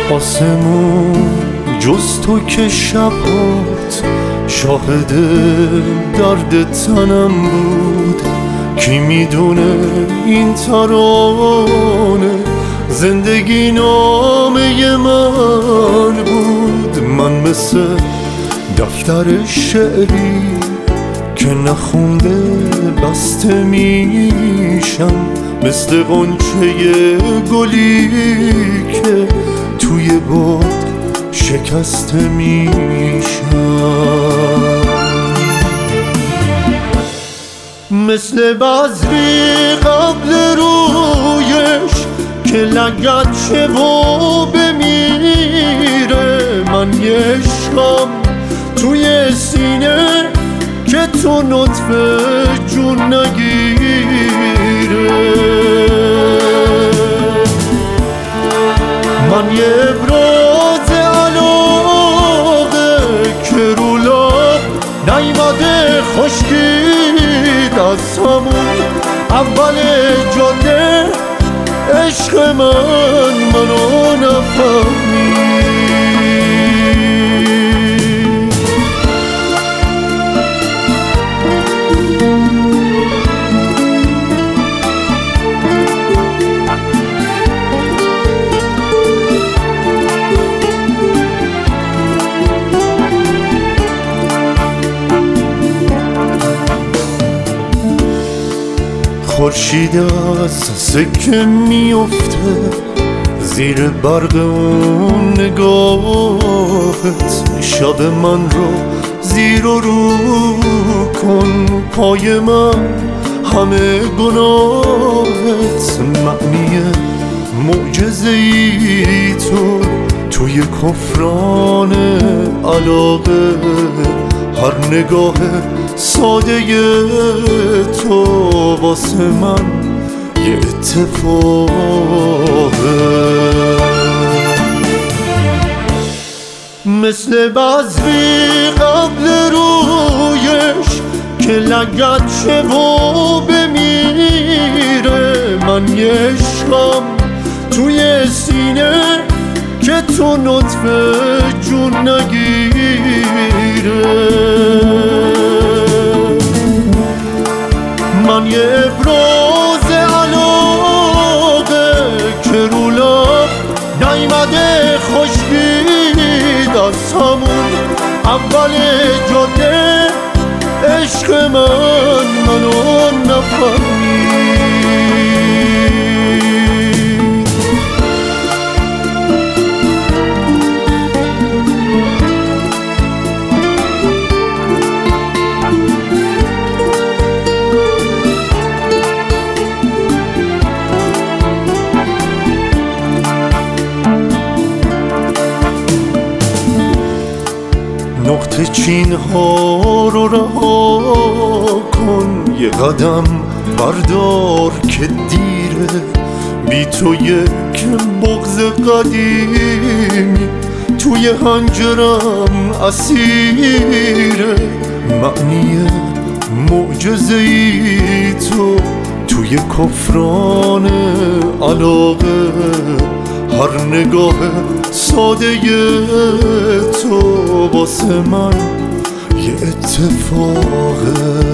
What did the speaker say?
آسمون جز تو که شبات شاهد درد تنم بود. کی میدونه این ترانه زندگی نامه من بود. من مثل دفتر شعری که نخونده بسته میشم، مثل غنچه گلی که توی باد شکسته میشم. مثل بذری قبل رویش که لگد و بمیره، من یه عشقم توی سینه که تو نطفه جون نگیره. من یه ابراز علاقه که رو لب نیمده خشکید از همون اول جاده. عشق منو نفهمید. خورشید از سکه میفته زیر برق اون نگاهت، شب من رو زیر و رو کن، پای من همه گناهت. معنی معجزه‌ای تو توی کفران علاقه، هر نگاه ساده تو واسه من یه اتفاقه. مثل بذری قبل رویش که لگد و بمیره، من یه عشقم توی سینه که تو نطفه جون نگیره. من یه ابراز علاقه که رو لب نیمده خشکید از همون اول جاده. عشق منو نفهمید. نقطه چین ها رو رها کن، یه قدم بردار که دیره. بی تو یک بغض قدیمی توی هنجرم اسیره. معنی معجزه‌ای تو توی کفران علاقه، هر نگاه ساده تو واسه من یه اتفاقه.